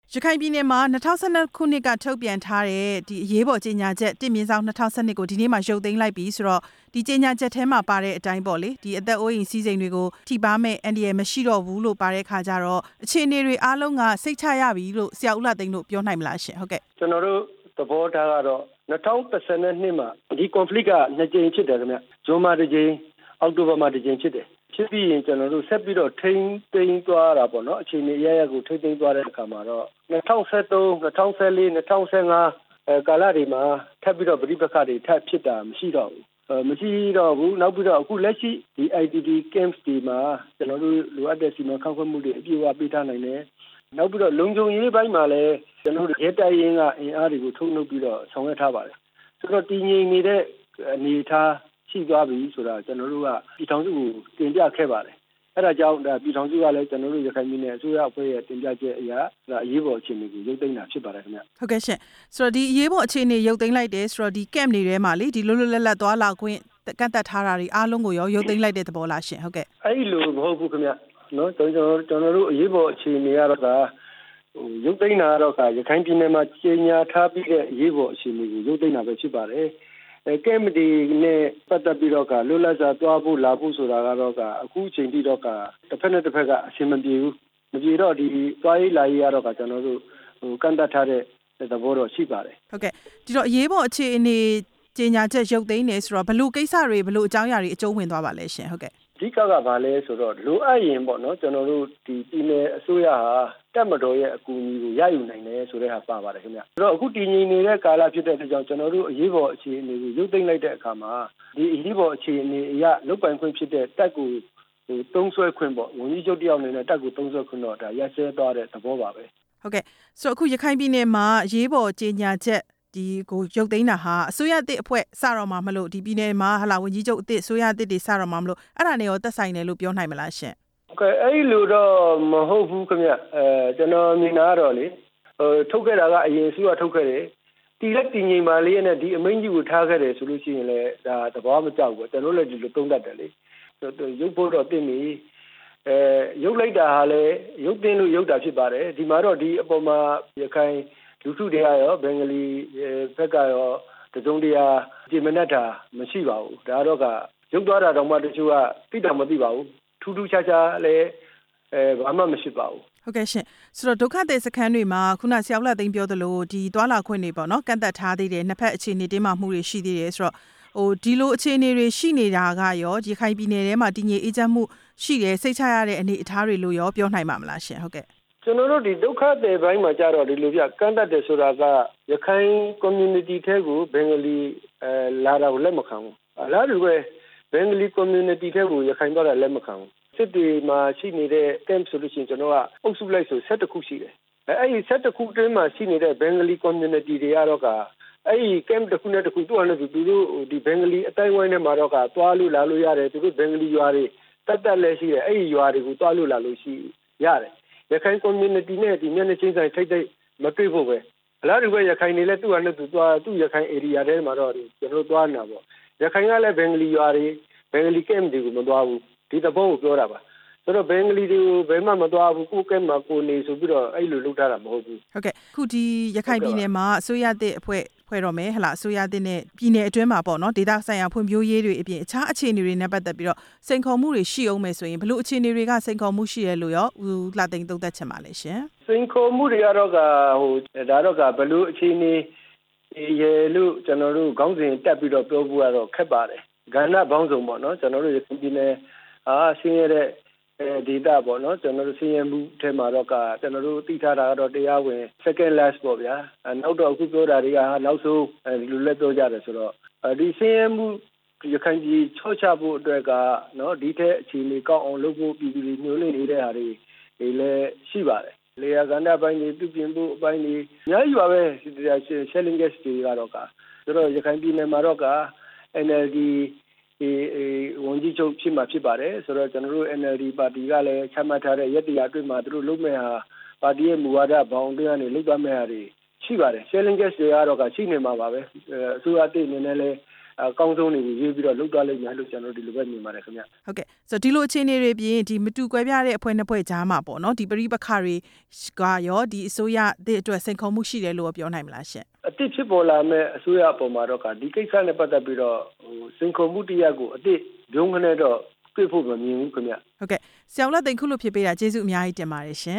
ရခိုင်ပြည်နယ်မှာ2012ခုနှစ်ကထုတ်ပြန်ထားတဲ့ဒီအရေးပေါ်ကြေညာချက်1/2012ကိုဒီနေ့မှရုပ်သိမ်းလိုက်ပြီဆိုတော့ဒီကြေညာချက်ထဲမှာပါတဲ့အတိုင်းပေါ့လေဒီအသက်အိုးအိမ်စီးစိမ်တွေကိုထိပါမဲ့အန္တရာယ်မရှိတော့ဘူးလို့ပါတဲ့ခါကျတော့အခြေအနေတွေအားလုံးကစိတ်ချရပြီလို့ဆရာဦးလှသိန်းတို့ပြောနိုင်မလားရှင်ဟုတ်ကဲ့ကျွန်တော်တို့သဘောထားကတော့2012မှာဒီ conflict က2ကြိမ်ဖြစ်တယ်ခင်ဗျဇွန်မှာ1ကြိမ်အောက်တိုဘာမှာ1ကြိမ်ဖြစ်တယ်ဖြစ်ပြီးရင်ကျွန်တော်တို့ဆက်ပြီးတော့ထိန်းသိမ်းသွားတာပေါ့နော်အခြေအနေအရရကိုထိန်းသိမ်းသွားတဲ့အခါမှာတော့2013 2014 2015ကာလတွေမှာထပ်ပြီးတော့ပြည်ပခါတွေထပ်ဖြစ်တာမရှိတော့ဘူးနောက်ပြီးတော့အခုလက်ရှိဒီ IDP camps တွေမှာကျွန်တော်တို့လိုအပ်တဲ့စီမံခန့်ခွဲမှုတွေအပြည့်အဝပေးထားနိုင်တယ်နောက်ပြီးတော့လုံခြုံရေးပိုင်းမှာလည်းကျွန်တော်တို့ရဲတပ်ရင်းကအင်အားတွေကိုထုတ်နှုတ်ပြီးတော့ဆောင်ရွက်ထားပါတယ်ဆိုတော့တည်ငြိမ်နေတဲ့အနေအထားရှိသွားပြီဆိုတာကျွန်တော်တို့ကပြည်ထောင်စုကိုတင်ပြခဲ့ပါတယ်အဲဒါကြောင့်ပြည်ထောင်စုကလည်းကျွန်တော်တို့ရခိုင်ပြည်နယ်အစိုးရအဖွဲ့ရဲ့တင်ပြချက်အရအရေးပေါ်အခြေအနေကိုရုပ်သိမ်းတာဖြစ်ပါတယ်ခင်ဗျဟုတ်ကဲ့ရှင်ဆိုတော့ဒီအရေးပေါ်အခြေအနေရုပ်သိမ်းလိုက်တယ်ဆိုတော့ဒီ camp တွေထဲမှာလေဒီလွတ်လွတ်လပ်လပ်သွားလာခွင့်ကန့်သက်ထားတာတွေအားလုံးကိုရုပ်သိမ်းလိုက်တဲ့သဘောလားရှင်ဟုတ်ကဲ့အဲ့လိုမဟုတ်ဘူးခင်ဗျနော်ကျွန်တော်တို့အရေးပေါ်အခြေအနေကတော့ရုပ်သိမ်းတာကတော့ရခိုင်ပြည်နယ်မှာကြေညာထားပြီးတဲ့အရေးပေါ်အခြေအနေကိုရုပ်သိမ်းတာပဲဖြစ်ပါတယ်ကဲမဒီနဲ့ပတ်သက်ပြီးတော့လွတ်လပ်စွာသွားဖို့လာဖို့ဆိုတာကတော့အခုအချိန်ထိတော့တစ်ဖက်နဲ့တစ်ဖက်ကအဆင်မပြေဘူးမပြေတော့ဒီသွားရေးလာရေးကတော့ကျွန်တော်တို့ကန့်တတ်ထားတဲ့သဘောတော့ရှိပါတယ်ဟုတ်ကဲ့ဒီတော့အရေးပေါ်အခြေအနေကြေညာချက်ရုပ်သိမ်းနေဆိုတော့ဘလို့ကိစ္စတွေဘလို့အကြောင်းအရာတွေအကျုံးဝင်သွားပါလဲရှင်ဟုတ်ကဲ့အဓိကဘာလဲဆိုတော့လိုအပ်ရင်ပေါ့နော်ကျွန်တော်တို့ဒီပြည်နယ်အစိုးရဟာတပ်မတော်ရဲ့အကူအညီကိုရယူနိုင်တယ်ဆိုတဲ့ဟာပါပါတယ်ခင်ဗျဆိုတော့အခုတည်ငြိမ်နေတဲ့ကာလဖြစ်တဲ့အတွက်ကြောင့်ကျွန်တော်တို့အရေးပေါ်အခြေအနေကိုရုပ်သိမ်းလိုက်တဲ့အခါမှာဒီအရေးပေါ်အခြေအနေအရလုတ်ပိုင်ခွင့်ဖြစ်တဲ့တပ်ကိုသုံးစွဲခွင့်ပေါ့ဝန်ကြီးချုပ်တယောက်အနေနဲ့တပ်ကိုသုံးစွဲခွင့်တော့ဒါရက်စဲသွားတဲ့သဘောပါပဲဟုတ်ကဲ့ဆိုတော့အခုရခိုင်ပြည်နယ်မှာအရေးပေါ်ကြေညာချက်ဒီကိုရုပ်သိမ်းတာဟာအစိုးရအသစ်အဖွဲ့စတော့မှာမလို့ဒီပြည်နယ်မှာဝန်ကြီးချုပ်အသစ်အစိုးရအသစ်တွေစတော့မှာမလို့အဲ့ဒါနဲ့ရောသက်ဆိုင်တယ်လို့ပြောနိုင်မလားရှင်ဟုတ်ကဲ့အဲ့လိုတော့မဟုတ်ဘူးခင်ဗျကျွန်တော်မြင်တာတော့လေထုတ်ခဲ့တာကအရင်အစိုးရထုတ်ခဲ့တယ်တီလက်တင်ငိမ်ပါလေးနဲ့ဒီအမိန့်ကြီးကိုထားခဲ့တယ်ဆိုလို့ရှိရင်လည်းဒါသဘောမကျဘူးကျွန်တော်လည်းဒီလိုသုံးတတ်တယ်လေရုပ်ဖို့တော့တင်ပြီရုပ်လိုက်တာဟာလည်းရုပ်တင်လို့ရုပ်တာဖြစ်ပါတယ်ဒီမှာတော့ဒီအပေါ်မှာရခိုင်လူထုတွေကရောဘင်္ဂလီဘက်ကရောတစုံတရာကြည်မနှက်တာမရှိပါဘူးဒါတော့ရုပ်သွားတာတော့မှတချို့ကသိတာမသိပါဘူးထူးထူးခြားခြားလည်းဘာမှမရှိပါဘူးဟုတ်ကဲ့ရှင်ဆိုတော့ဒုက္ခသည်စခန်းတွေမှာခုနဆရာဦးလှသိန်းပြောသလိုဒီသွားလာခွင့်တွေပေါ့နော်ကန့်သက်ထားသေးတယ်နှစ်ဖက်အခြေအနေတင်းမာမှုတွေရှိသေးတယ်ဆိုတော့ဒီလိုအခြေအနေတွေရှိနေတာကရောဒီခိုင်ပြည်နယ်ထဲမှာတည်ငြိမ်အေးချမ်းမှုရှိတယ်စိတ်ချရတဲ့အနေအထားတွေလို့ရောပြောနိုင်မှာမလားရှင်ဟုတ်ကဲ့ကျွန်တော်တို့ဒီဒုက္ခသည်ဘိုင်းမှာကြတော့ဒီလိုပြကန့်တတ်တယ်ဆိုတာကရခိုင် community ထဲကိုဘင်္ဂလီလာတာကိုလက်မခံဘူးအလားတူပဲဘင်္ဂလီ community ထဲကိုရခိုင်တော့လက်မခံဘူးစစ်တွေမှာရှိနေတဲ့ camp ဆိုလို့ရှိရင်ကျွန်တော်ကအုပ်စုလိုက်ဆို17ခုရှိတယ်အဲ့ဒီ17ခုတွင်းမှာရှိနေတဲ့ဘင်္ဂလီ community တွေကတော့အဲ့ဒီ camp တစ်ခုနဲ့တစ်ခုသူ့အနေနဲ့သူတို့ဒီဘင်္ဂလီအတိုင်းဝိုင်းထဲမှာတော့သွားလို့လာလို့ရတယ်သူတို့ဘင်္ဂလီရွာတွေတက်လဲရှိတယ်အဲ့ဒီရွာတွေကိုသွားလို့လာလို့ရှိရတယ်ရခိုင် community နဲ့ဒီမျက်နှာချင်းဆိုင်ထိတ်ထိတ်မတွေ့ဖို့ပဲအလားတူပဲရခိုင်တွေလည်းသူ့ဟာနဲ့သူသွားသူ့ရခိုင် area ထဲမှာတော့ကျွန်တော်သွားနေတာပေါ့ရခိုင်ကလည်းဘင်္ဂလီရွာတွေဘင်္ဂလီ camp တွေကိုမသွားဘူးဒီသဘောကိုပြောတာပါဆိုတော့ဘင်္ဂလီတွေကိုဘယ်မှမသွားဘူးကိုယ်ကဲမှာကိုနေဆိုပြီးတော့အဲ့လိုလုပ်ထားတာမဟုတ်ဘူးဟုတ်ကဲ့အခုဒီရခိုင်ပြည်နယ်မှာအစိုးရသစ်ဖွဲ့တော့မယ်အစိုးရသစ်နဲ့ပြည်နယ်အတွင်းမှာပေါ့နော်ဒေသဆိုင်ရာဖွံ့ဖြိုးရေးတွေအပြင်အခြားအခြေအနေတွေနဲ့ပတ်သက်ပြီးတော့စိန်ခေါ်မှုတွေရှိအောင်မယ်ဆိုရင်ဘလို့အခြေအနေတွေကစိန်ခေါ်မှုရှိရလို့ရောဦးလှသိန်းသုံးသပ်ချင်ပါလေရှင်စိန်ခေါ်မှုတွေကတော့ဒါတော့ဘလို့အခြေအနေရေလို့ကျွန်တော်တို့ခေါင်းစဉ်တက်ပြီးတော့ပြောဖို့ကတော့ခက်ပါတယ်ကဏ္ဍပေါင်းစုံပေါ့နော်ကျွန်တော်တို့ပြည်နယ်ဆင်းရဲတဲ့ဒေတာပေါ့နော်ကျွန်တော်တို့ဆင်းရဲမှုထဲမှာတော့ကျွန်တော်တို့သိထားတာကတော့တရားဝင် second last ပေါ့ဗျာနောက်တော့အခုပြောတာတွေကနောက်ဆုံးဒီလိုလက်ပြောကြတယ်ဆိုတော့ဒီဆင်းရဲမှုရခိုင်ပြည်ချော့ချဖို့အတွက်ကနော်ဒီထက်အခြေအနေကောက်အောင်လုပ်ဖို့ပြည်သူတွေညှို့နှိမ့်နေတဲ့ဟာတွေလည်းရှိပါတယ်လေယာကဏ္ဍပိုင်းတွေပြုပြင်ဖို့အပိုင်းတွေအများကြီးပါပဲ selling gas တွေကတော့ဆိုတော့ရခိုင်ပြည်နယ်မှာတော့NLDဝန်ကြီးချုပ်ဖြစ်မှာဖြစ်ပါတယ်ဆိုတော့ကျွန်တော်တို့ NLD ပါတီကလည်းချမှတ်ထားတဲ့ရည်တည်အတွင်းမှာသူတို့လုပ်မဲ့ဟာပါတီရဲ့မူဝါဒဘောင်တွေကနေလုပ်သွားမဲ့ဟာတွေရှိပါတယ် selling gas တွေကတော့ရှိနေမှာပါပဲအစိုးရအသစ်အနေနဲ့လည်းကောင်းဆုံးတွေကိုရေးပြီးတော့လုပ်သွားလိမ့်မယ်လို့ကျွန်တော်ဒီလိုပဲမြင်ပါတယ်ခင်ဗျဟုတ်ကဲ့ဆိုတော့ဒီလိုအခြေအနေတွေပြင်ဒီမတူကွဲပြားတဲ့အဖွဲ့နှစ်ဖွဲ့ကြားမှာပေါ့နော်ဒီပရိပခတွေကရောဒီအစိုးရတဲ့အတွက်စိန်ခေါ်မှုရှိတယ်လို့ပြောနိုင်မလားရှင်အတိဖြစ်ပေါ်လာမဲ့အစိုးရအပေါ်မှာတော့ဒီကိစ္စနဲ့ပတ်သက်ပြီးတော့စိန်ခေါ်မှုတရားကိုအတိဂျုံခနဲ့တော့တွေ့ဖို့မမြင်ဘူးခင်ဗျဟုတ်ကဲ့ဆရာဦးလသိန်းခုလိုဖြစ်ပေးတာကျေးဇူးအများကြီးတင်ပါတယ်ရှင်